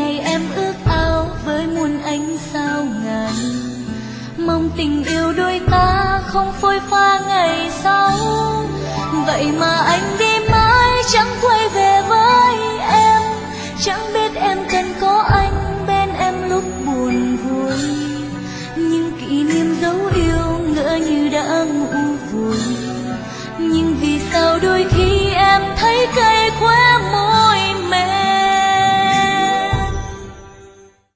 ngày em ước ao với muôn ánh sao ngàn. Mong tình yêu đôi ta không phôi pha ngày sau. Vậy mà anh biết